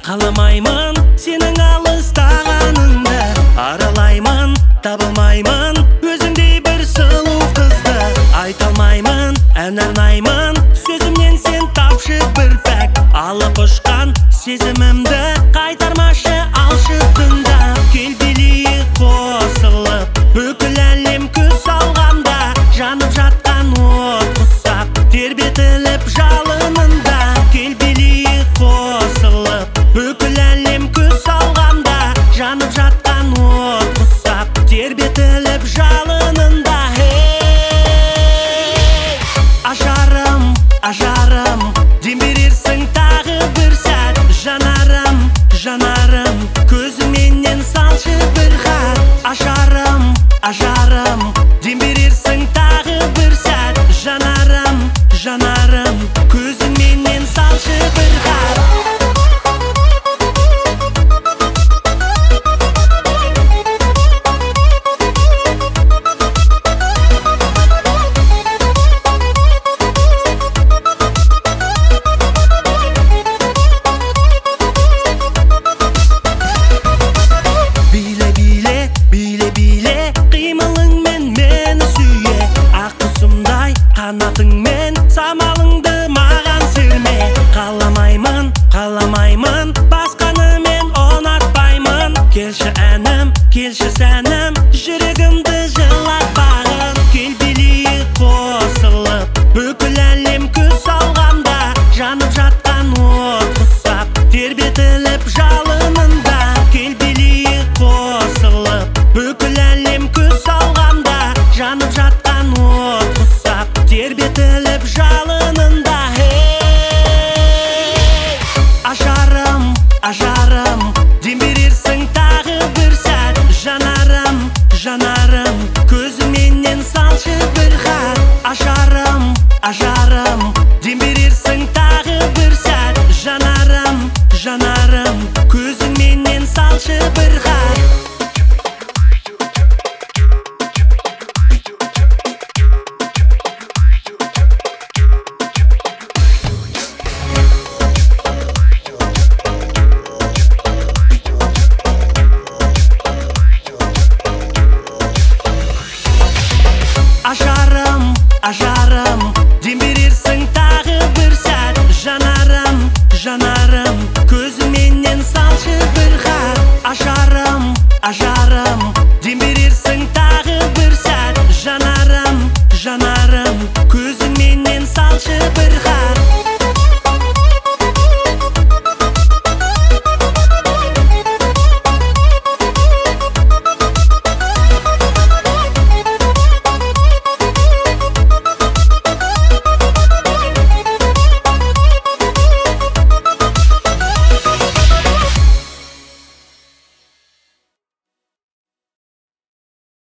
Қаламаймын сенің алыстағаныңды, аралаймын, табылмаймын өзіңдей бір сұлу қызды. Айта алмаймын, ән арнаймын, сөзімнен сен тапшы бір пәк. Алып ұшқан сезімімді қайтармашы, алшы тыңдап. Кел билейік қосылып, бүкіл әлем күз алғанда, жанып жатқан от құсап, тербетіліп жалынында. Кел билейік қосылып, бүкіл әлем күз алғанда, жанып жатқан от құсап, тербетіліп жалынында. Ажарым, ажарым, дем берерсің тағы бір сәт. Жанарым, жанарым, көзіңменен салшы бір хат. Ажарым, ажарым, дем берерсің тағы бір сәт. Жанарым, жанарым, көзіңменен салшы бір хат. Қанатыңмен самалыңды маған серме. Қаламаймын, қаламаймын, басқаны мен ұнатпаймын. Келші әнім, келші сәнім, жүрегімді жылатпағын. Кел билейік қосылып, бүкіл әлем күз алғанда, жанып жатқан от құсап, тербетіліп жалынында. Кел билейік қосылып, бүкіл әлем күз алғанда, жанып жатқан от құсап, тербетіліп жалынында. Ажарым, ажарым, дем берерсің тағы бір сәт. Жанарым, жанарым, көзіңменен салшы бір хат. Ажарым, ажарым, дем берерсің тағы бір сәт. Жанарым, жанарым, көзіңменен салшы бір хат. Ажарым, ажарым,